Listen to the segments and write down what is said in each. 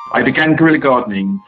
I began guerrilla gardening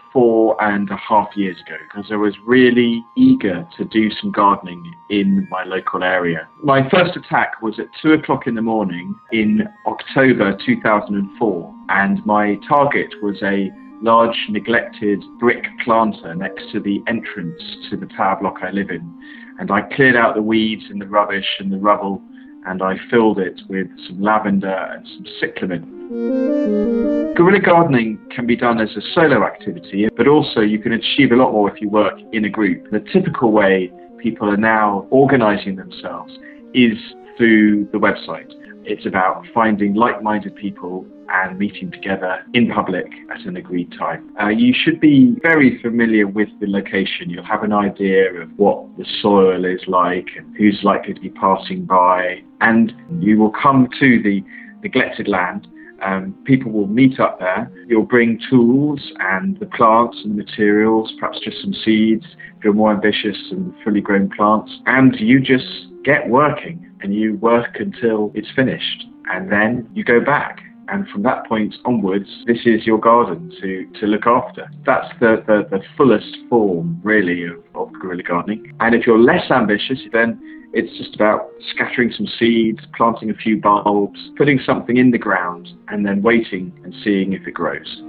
4.5 years ago because I was really eager to do some gardening in my local area. My first attack was at 2 o'clock in the morning in October 2004, and my target was a large neglected brick planter next to the entrance to the tower block I live in. And I cleared out the weeds and the rubbish and the rubble, and I filled it with some lavender and some cyclamen. Guerrilla gardening can be done as a solo activity, but also you can achieve a lot more if you work in a group. The typical way people are now organising themselves is through the website. It's about finding like-minded people and meeting together in public at an agreed time. You should be very familiar with the location. You'll have an idea of what the soil is like and who's likely to be passing by, and you will come to the neglected land. People will meet up there. You'll bring tools and the plants and the materials, perhaps just some seeds if you're more ambitious, and fully grown plants, and you just get working and you work until it's finished, and then you go back. And from that point onwards, this is your garden to look after. That's the fullest form, really, of guerrilla gardening. And if you're less ambitious, then it's just about scattering some seeds, planting a few bulbs, putting something in the ground, and then waiting and seeing if it grows.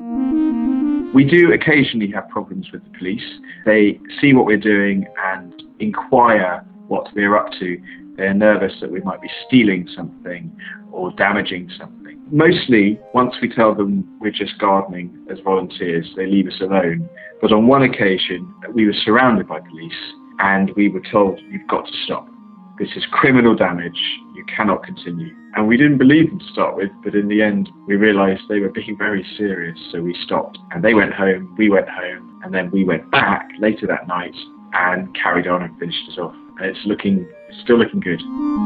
We do occasionally have problems with the police. They see what we're doing and inquire what we're up to. They're nervous that we might be stealing something or damaging something. Mostly, once we tell them we're just gardening as volunteers, they leave us alone. But on one occasion, we were surrounded by police and we were told, "You've got to stop. This is criminal damage. You cannot continue." And we didn't believe them to start with, but in the end, we realised they were being very serious, so we stopped. And they went home, we went home, and then we went back later that night and carried on and finished it off. And it's still looking good.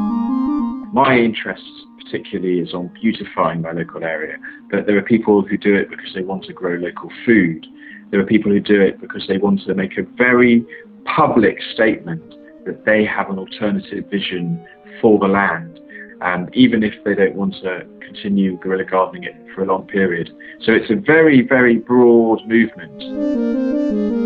My interest particularly is on beautifying my local area, but there are people who do it because they want to grow local food. There are people who do it because they want to make a very public statement that they have an alternative vision for the land, even if they don't want to continue guerrilla gardening it for a long period. So it's a very, very broad movement.